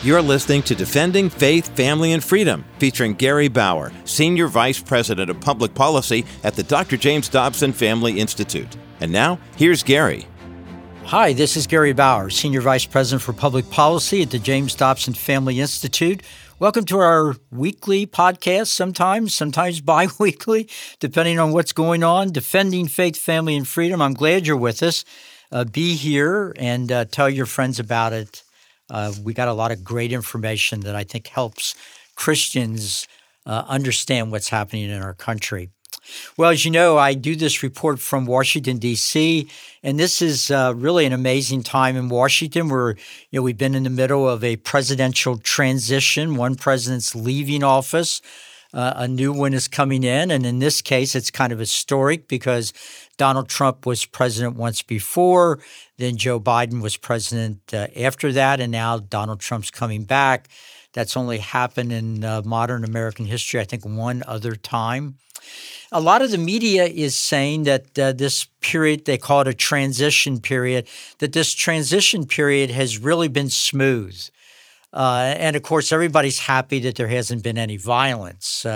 You're listening to Defending Faith, Family, and Freedom, featuring Gary Bauer, Senior Vice President of Public Policy at the Dr. James Dobson Family Institute. And now, here's Gary. Hi, this is Gary Bauer, Senior Vice President for Public Policy at the James Dobson Family Institute. Welcome to our weekly podcast, sometimes bi-weekly, depending on what's going on. Defending Faith, Family, and Freedom. I'm glad you're with us. Be here and tell your friends about it. We got a lot of great information that I think helps Christians understand what's happening in our country. Well, as you know, I do this report from Washington, D.C., and this is really an amazing time in Washington. We've been in the middle of a presidential transition. One president's leaving office. A new one is coming in, and in this case, it's kind of historic because Donald Trump was president once before, then Joe Biden was president after that, and now Donald Trump's coming back. That's only happened in modern American history, I think, one other time. A lot of the media is saying that this period, they call it a transition period, that this transition period has really been smooth. And, of course, everybody's happy that there hasn't been any violence.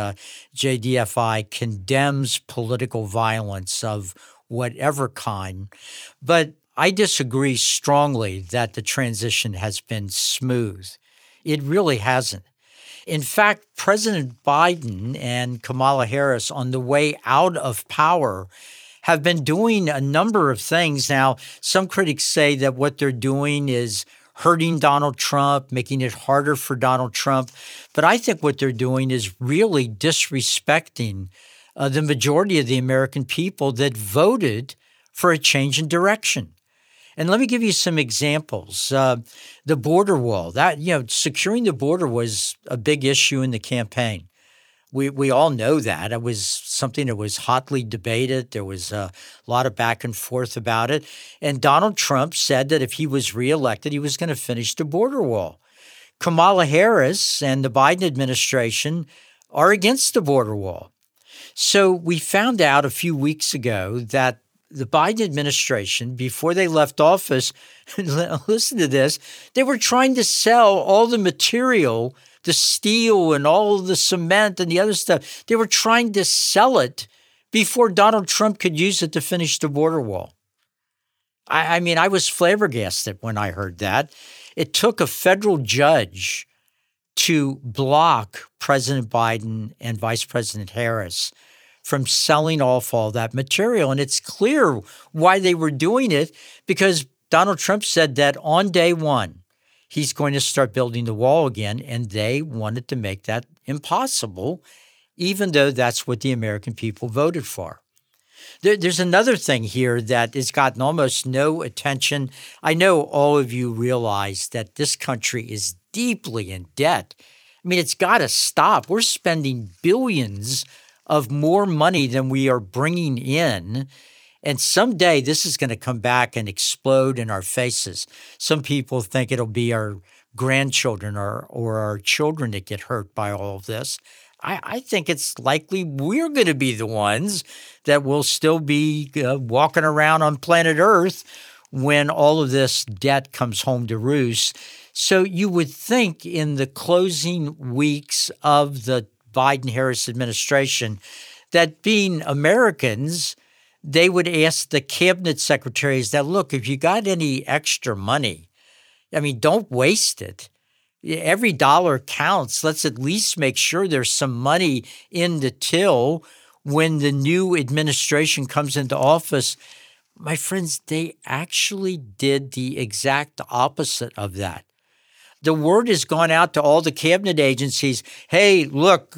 JDFI condemns political violence of whatever kind. But I disagree strongly that the transition has been smooth. It really hasn't. In fact, President Biden and Kamala Harris, on the way out of power, have been doing a number of things. Now, some critics say that what they're doing is hurting Donald Trump, making it harder for Donald Trump. But I think what they're doing is really disrespecting the majority of the American people that voted for a change in direction. And let me give you some examples. The border wall, securing the border was a big issue in the campaign. We all know that. It was something that was hotly debated. There was a lot of back and forth about it. And Donald Trump said that if he was reelected, he was going to finish the border wall. Kamala Harris and the Biden administration are against the border wall. So we found out a few weeks ago that the Biden administration, before they left office, listen to this, they were trying to sell all the material, the steel and all the cement and the other stuff. They were trying to sell it before Donald Trump could use it to finish the border wall. I mean, I was flabbergasted when I heard that. It took a federal judge to block President Biden and Vice President Harris from selling off all that material. And it's clear why they were doing it, because Donald Trump said that on day one, he's going to start building the wall again, and they wanted to make that impossible, even though that's what the American people voted for. There's another thing here that has gotten almost no attention. I know all of you realize that this country is deeply in debt. I mean, it's got to stop. We're spending billions of more money than we are bringing in. And someday this is going to come back and explode in our faces. Some people think it'll be our grandchildren or our children that get hurt by all of this. I think it's likely we're going to be the ones that will still be walking around on planet Earth when all of this debt comes home to roost. So you would think in the closing weeks of the Biden-Harris administration that, being Americans, they would ask the cabinet secretaries that, look, if you got any extra money, I mean, don't waste it. Every dollar counts. Let's at least make sure there's some money in the till when the new administration comes into office. My friends, they actually did the exact opposite of that. The word has gone out to all the cabinet agencies, hey, look,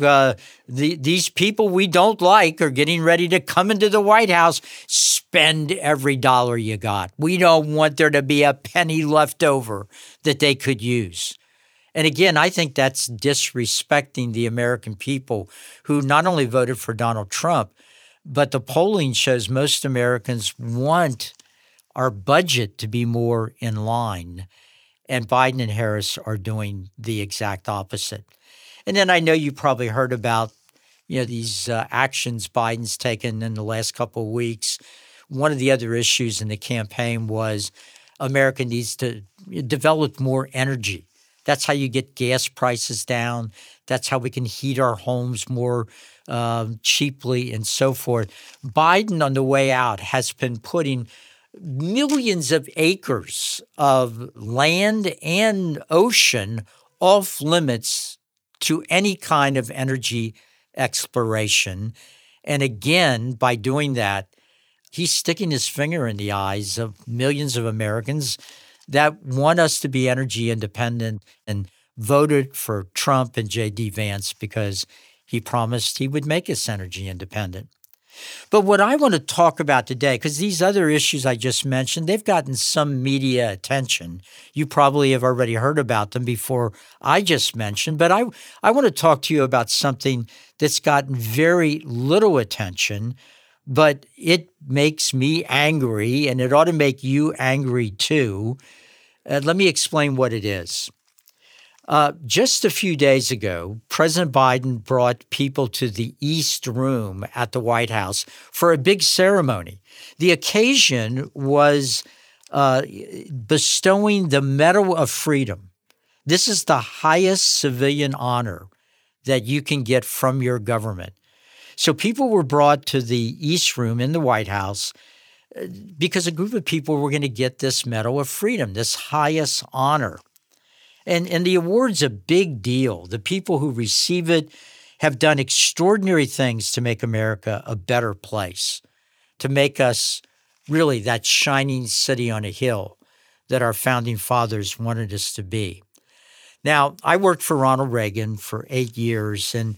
these people we don't like are getting ready to come into the White House. Spend every dollar you got. We don't want there to be a penny left over that they could use. And again, I think that's disrespecting the American people who not only voted for Donald Trump, but the polling shows most Americans want our budget to be more in line. And Biden and Harris are doing the exact opposite. And then I know you probably heard about, these actions Biden's taken in the last couple of weeks. One of the other issues in the campaign was America needs to develop more energy. That's how you get gas prices down. That's how we can heat our homes more cheaply and so forth. Biden, on the way out, has been putting millions of acres of land and ocean off limits to any kind of energy exploration. And again, by doing that, he's sticking his finger in the eyes of millions of Americans that want us to be energy independent and voted for Trump and J.D. Vance because he promised he would make us energy independent. But what I want to talk about today, because these other issues I just mentioned, they've gotten some media attention. You probably have already heard about them before I just mentioned, but I want to talk to you about something that's gotten very little attention, but it makes me angry, and it ought to make you angry too. Let me explain what it is. Just a few days ago, President Biden brought people to the East Room at the White House for a big ceremony. The occasion was bestowing the Medal of Freedom. This is the highest civilian honor that you can get from your government. So people were brought to the East Room in the White House because a group of people were going to get this Medal of Freedom, this highest honor. And the award's a big deal. The people who receive it have done extraordinary things to make America a better place, to make us really that shining city on a hill that our founding fathers wanted us to be. Now, I worked for Ronald Reagan for 8 years, and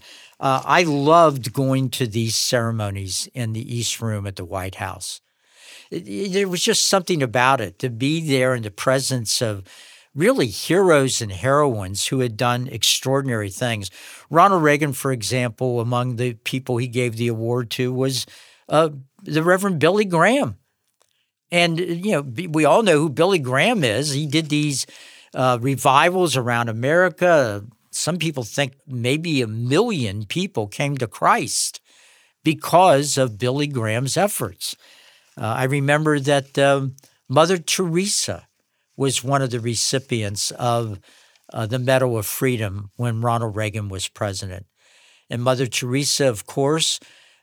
I loved going to these ceremonies in the East Room at the White House. There was just something about it, to be there in the presence of really heroes and heroines who had done extraordinary things. Ronald Reagan, for example, among the people he gave the award to was the Reverend Billy Graham. And, we all know who Billy Graham is. He did these revivals around America. Some people think maybe 1 million people came to Christ because of Billy Graham's efforts. I remember that Mother Teresa was one of the recipients of the Medal of Freedom when Ronald Reagan was president. And Mother Teresa, of course,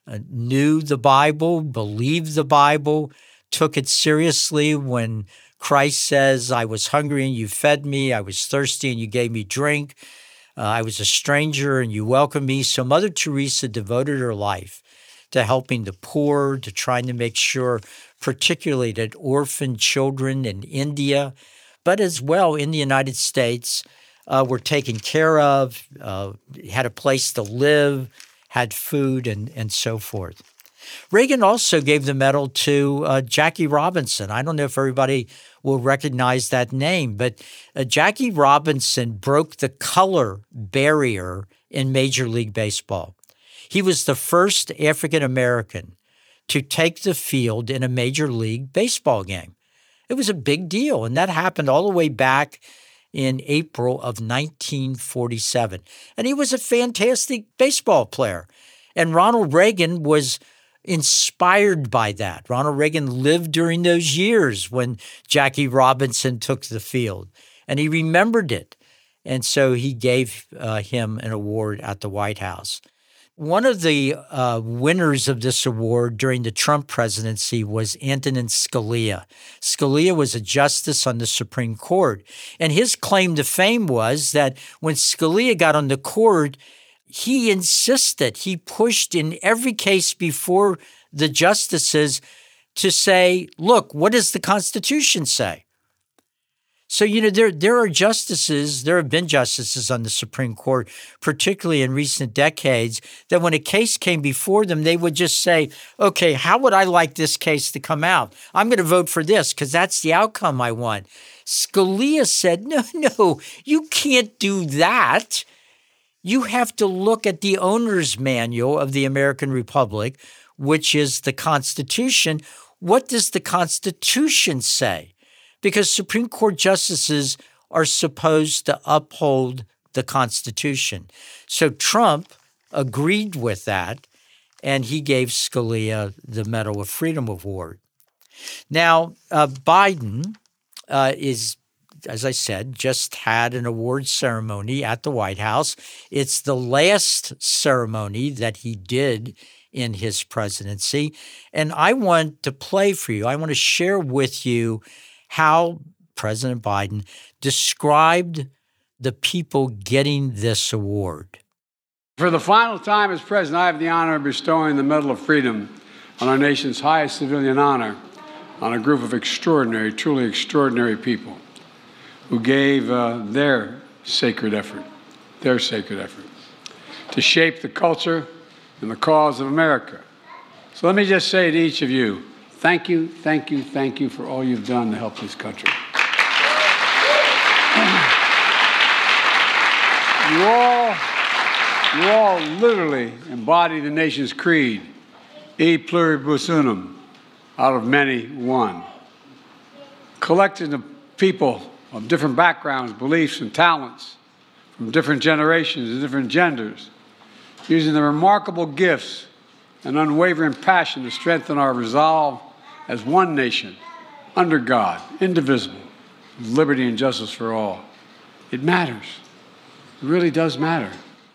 knew the Bible, believed the Bible, took it seriously when Christ says, I was hungry and you fed me, I was thirsty and you gave me drink, I was a stranger and you welcomed me. So Mother Teresa devoted her life to helping the poor, to trying to make sure, particularly that orphan children in India, but as well in the United States, were taken care of, had a place to live, had food, and so forth. Reagan also gave the medal to Jackie Robinson. I don't know if everybody will recognize that name, but Jackie Robinson broke the color barrier in Major League Baseball. He was the first African American to take the field in a Major League Baseball game. It was a big deal, and that happened all the way back in April of 1947. And he was a fantastic baseball player. And Ronald Reagan was inspired by that. Ronald Reagan lived during those years when Jackie Robinson took the field, and he remembered it. And so he gave him an award at the White House. One of the winners of this award during the Trump presidency was Antonin Scalia. Scalia was a justice on the Supreme Court, and his claim to fame was that when Scalia got on the court, he insisted, he pushed in every case before the justices to say, look, what does the Constitution say? So, there are justices, there have been justices on the Supreme Court, particularly in recent decades, that when a case came before them, they would just say, okay, how would I like this case to come out? I'm going to vote for this because that's the outcome I want. Scalia said, no, you can't do that. You have to look at the owner's manual of the American Republic, which is the Constitution. What does the Constitution say? Because Supreme Court justices are supposed to uphold the Constitution. So Trump agreed with that, and he gave Scalia the Medal of Freedom Award. Now, Biden is as I said, just had an award ceremony at the White House. It's the last ceremony that he did in his presidency. And I want to play for you. I want to share with you how President Biden described the people getting this award. For the final time as president, I have the honor of bestowing the Medal of Freedom on our nation's highest civilian honor on a group of extraordinary, truly extraordinary people who gave their sacred effort to shape the culture and the cause of America. So let me just say to each of you, thank you for all you've done to help this country. You all literally embody the nation's creed, e pluribus unum, out of many, one. Collecting of people of different backgrounds, beliefs, and talents from different generations and different genders, using the remarkable gifts and unwavering passion to strengthen our resolve as one nation, under God, indivisible, with liberty and justice for all. It matters. It really does matter.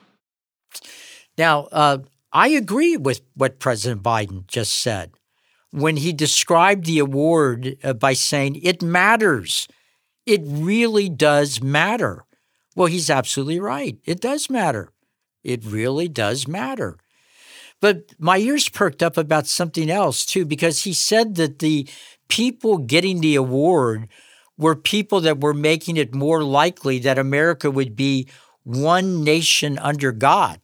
Now, I agree with what President Biden just said when he described the award by saying it matters. It really does matter. Well, he's absolutely right. It does matter. It really does matter. But my ears perked up about something else, too, because he said that the people getting the award were people that were making it more likely that America would be one nation under God.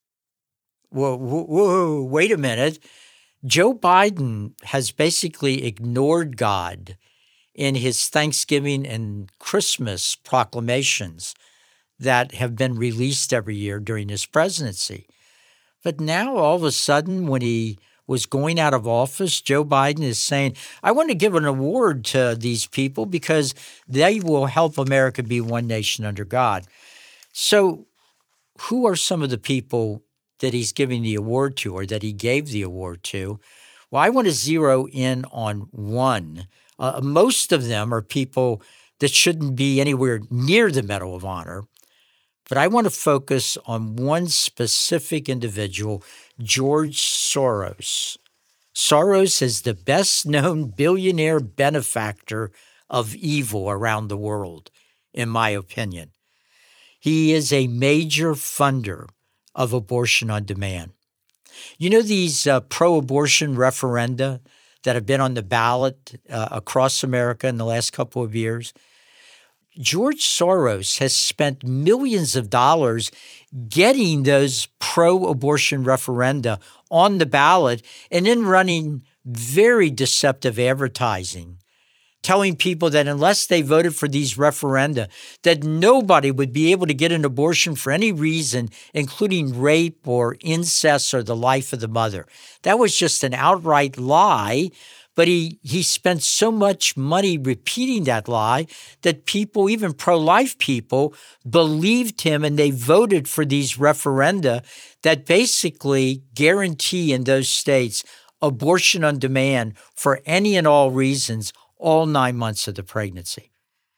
Whoa, wait a minute. Joe Biden has basically ignored God in his Thanksgiving and Christmas proclamations that have been released every year during his presidency. But now, all of a sudden, when he was going out of office, Joe Biden is saying, I want to give an award to these people because they will help America be one nation under God. So who are some of the people that he's giving the award to or that he gave the award to? Well, I want to zero in on one. Most of them are people that shouldn't be anywhere near the Medal of Honor. But I want to focus on one specific individual, George Soros. Soros is the best-known billionaire benefactor of evil around the world, in my opinion. He is a major funder of abortion on demand. You know these pro-abortion referenda that have been on the ballot across America in the last couple of years? George Soros has spent millions of dollars getting those pro-abortion referenda on the ballot and then running very deceptive advertising, telling people that unless they voted for these referenda, that nobody would be able to get an abortion for any reason, including rape or incest or the life of the mother. That was just an outright lie. But he spent so much money repeating that lie that people, even pro-life people, believed him and they voted for these referenda that basically guarantee in those states abortion on demand for any and all reasons all 9 months of the pregnancy.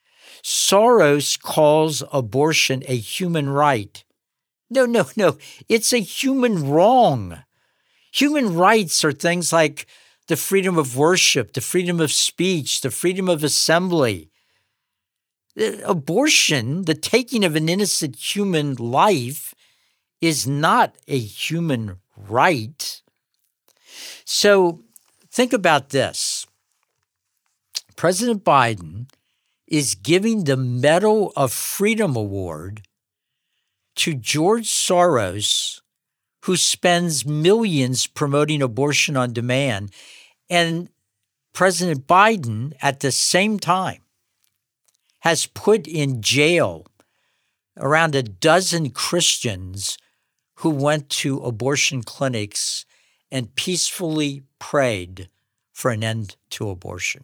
Soros calls abortion a human right. No. It's a human wrong. Human rights are things like the freedom of worship, the freedom of speech, the freedom of assembly. Abortion, the taking of an innocent human life, is not a human right. So think about this. President Biden is giving the Medal of Freedom Award to George Soros, who spends millions promoting abortion on demand. And President Biden, at the same time, has put in jail around a dozen Christians who went to abortion clinics and peacefully prayed for an end to abortion.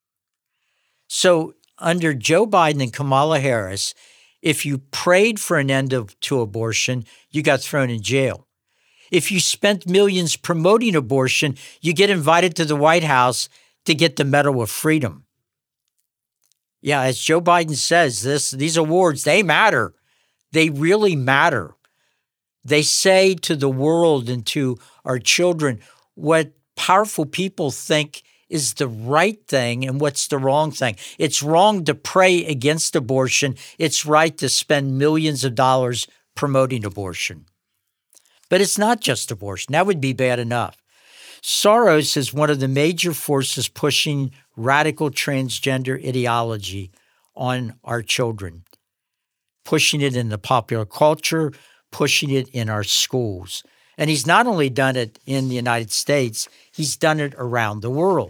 So under Joe Biden and Kamala Harris, if you prayed for an end to abortion, you got thrown in jail. If you spent millions promoting abortion, you get invited to the White House to get the Medal of Freedom. Yeah, as Joe Biden says, these awards, they matter. They really matter. They say to the world and to our children what powerful people think is the right thing and what's the wrong thing. It's wrong to pray against abortion. It's right to spend millions of dollars promoting abortion. But it's not just abortion. That would be bad enough. Soros is one of the major forces pushing radical transgender ideology on our children, pushing it in the popular culture, pushing it in our schools. And he's not only done it in the United States, he's done it around the world.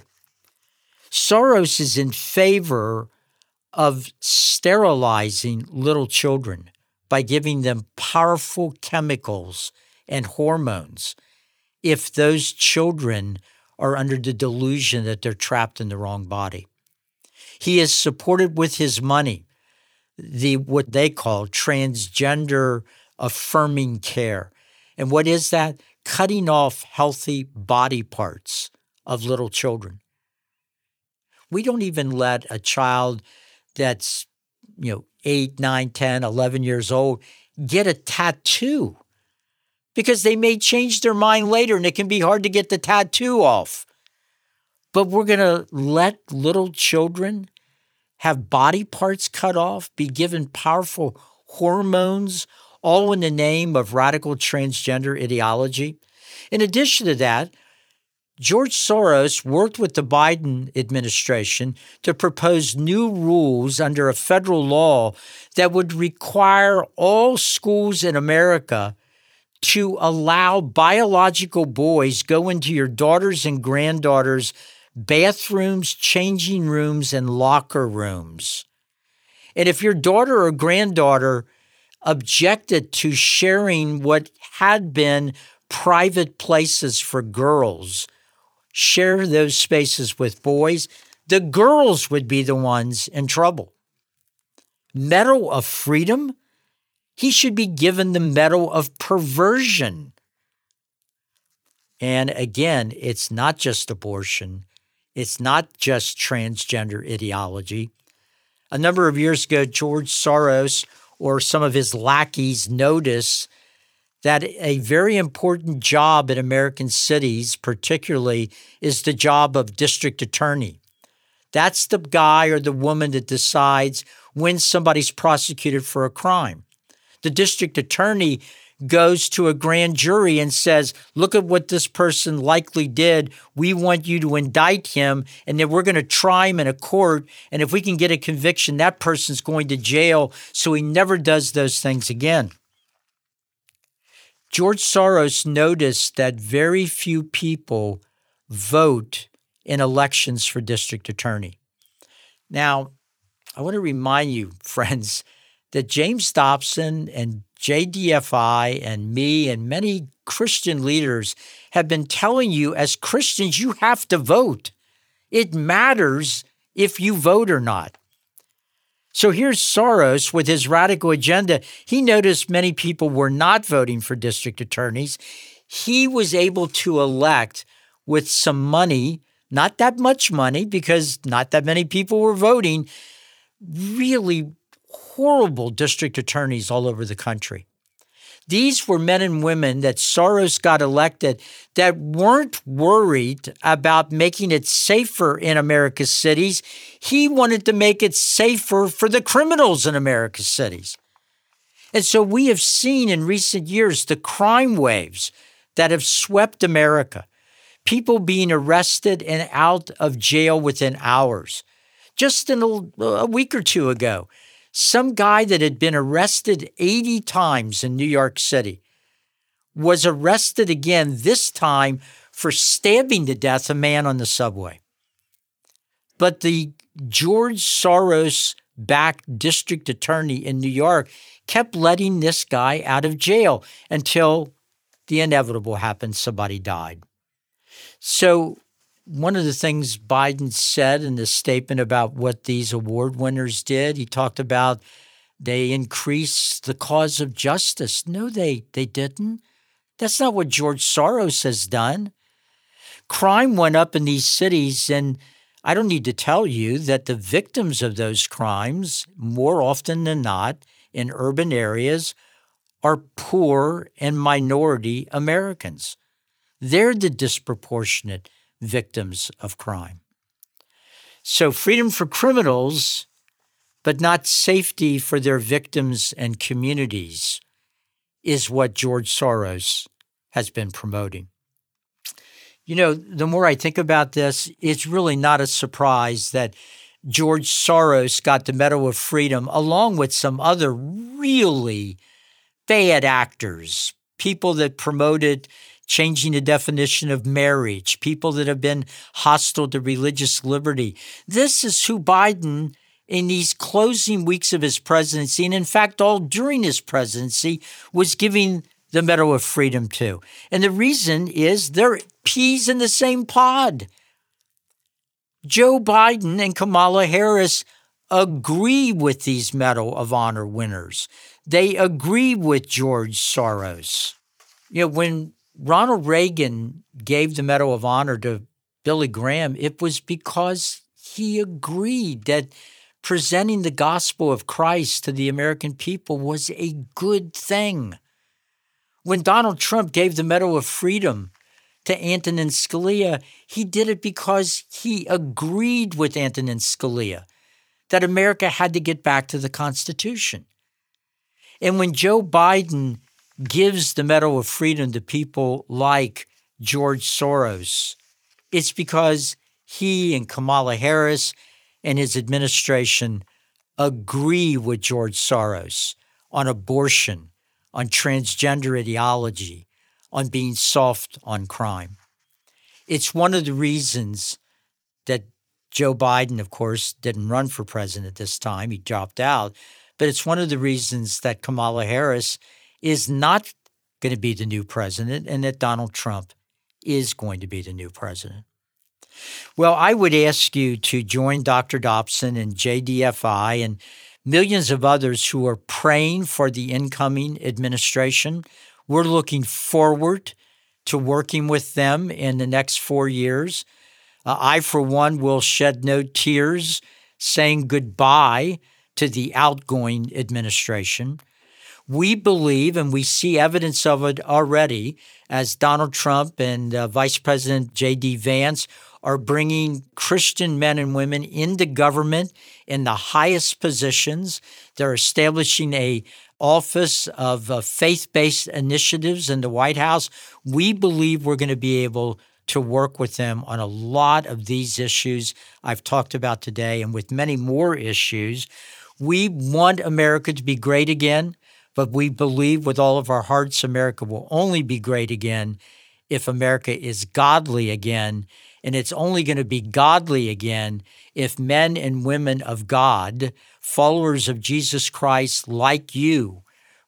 Soros is in favor of sterilizing little children by giving them powerful chemicals and hormones if those children are under the delusion that they're trapped in the wrong body. He is supported with his money what they call transgender affirming care. And what is that? Cutting off healthy body parts of little children. We don't even let a child that's 8, 9, 10, 11 years old get a tattoo because they may change their mind later and it can be hard to get the tattoo off. But we're going to let little children have body parts cut off, be given powerful hormones, all in the name of radical transgender ideology. In addition to that, George Soros worked with the Biden administration to propose new rules under a federal law that would require all schools in America to allow biological boys go into your daughters and granddaughters' bathrooms, changing rooms, and locker rooms. And if your daughter or granddaughter objected to sharing what had been private places for girls, share those spaces with boys, the girls would be the ones in trouble. Medal of Freedom? He should be given the Medal of Perversion. And again, it's not just abortion. It's not just transgender ideology. A number of years ago, George Soros or some of his lackeys noticed that a very important job in American cities, particularly, is the job of district attorney. That's the guy or the woman that decides when somebody's prosecuted for a crime. The district attorney goes to a grand jury and says, look at what this person likely did. We want you to indict him, and then we're going to try him in a court. And if we can get a conviction, that person's going to jail so he never does those things again. George Soros noticed that very few people vote in elections for district attorney. Now, I want to remind you, friends, that James Dobson and JDFI and me and many Christian leaders have been telling you as Christians, you have to vote. It matters if you vote or not. So here's Soros with his radical agenda. He noticed many people were not voting for district attorneys. He was able to elect with some money, not that much money because not that many people were voting, really horrible district attorneys all over the country. These were men and women that Soros got elected that weren't worried about making it safer in America's cities. He wanted to make it safer for the criminals in America's cities. And so we have seen in recent years the crime waves that have swept America, people being arrested and out of jail within hours. Just in a week or two ago, some guy that had been arrested 80 times in New York City was arrested again, this time for stabbing to death a man on the subway. But the George Soros-backed district attorney in New York kept letting this guy out of jail until the inevitable happened, somebody died. So one of the things Biden said in this statement about what these award winners did, he talked about they increased the cause of justice. No, they didn't. That's not what George Soros has done. Crime went up in these cities, and I don't need to tell you that the victims of those crimes, more often than not, in urban areas, are poor and minority Americans. They're the disproportionate victims of crime. So freedom for criminals, but not safety for their victims and communities, is what George Soros has been promoting. The more I think about this, it's really not a surprise that George Soros got the Medal of Freedom along with some other really bad actors, people that promoted changing the definition of marriage, people that have been hostile to religious liberty. This is who Biden, in these closing weeks of his presidency, and in fact all during his presidency, was giving the Medal of Freedom to. And the reason is they're peas in the same pod. Joe Biden and Kamala Harris agree with these Medal of Honor winners. They agree with George Soros. When Ronald Reagan gave the Medal of Honor to Billy Graham, it was because he agreed that presenting the gospel of Christ to the American people was a good thing. When Donald Trump gave the Medal of Freedom to Antonin Scalia, he did it because he agreed with Antonin Scalia that America had to get back to the Constitution. And when Joe Biden gives the Medal of Freedom to people like George Soros, it's because he and Kamala Harris and his administration agree with George Soros on abortion, on transgender ideology, on being soft on crime. It's one of the reasons that Joe Biden, of course, didn't run for president this time. He dropped out. But it's one of the reasons that Kamala Harris is not going to be the new president and that Donald Trump is going to be the new president. Well, I would ask you to join Dr. Dobson and JDFI and millions of others who are praying for the incoming administration. We're looking forward to working with them in the next 4 years. I, for one, will shed no tears saying goodbye to the outgoing administration. We believe, and we see evidence of it already, as Donald Trump and Vice President J.D. Vance are bringing Christian men and women into government in the highest positions. They're establishing an office of faith-based initiatives in the White House. We believe we're going to be able to work with them on a lot of these issues I've talked about today, and with many more issues. We want America to be great again, but we believe with all of our hearts America will only be great again if America is godly again. And it's only going to be godly again if men and women of God, followers of Jesus Christ like you,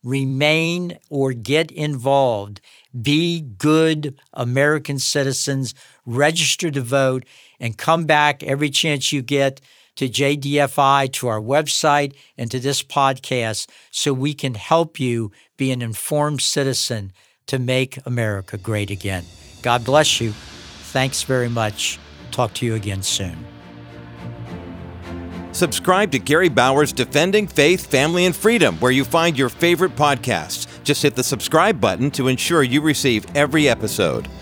remain or get involved, be good American citizens, register to vote, and come back every chance you get to JDFI, to our website, and to this podcast so we can help you be an informed citizen to make America great again. God bless you. Thanks very much. Talk to you again soon. Subscribe to Gary Bauer's Defending Faith, Family, and Freedom, where you find your favorite podcasts. Just hit the subscribe button to ensure you receive every episode.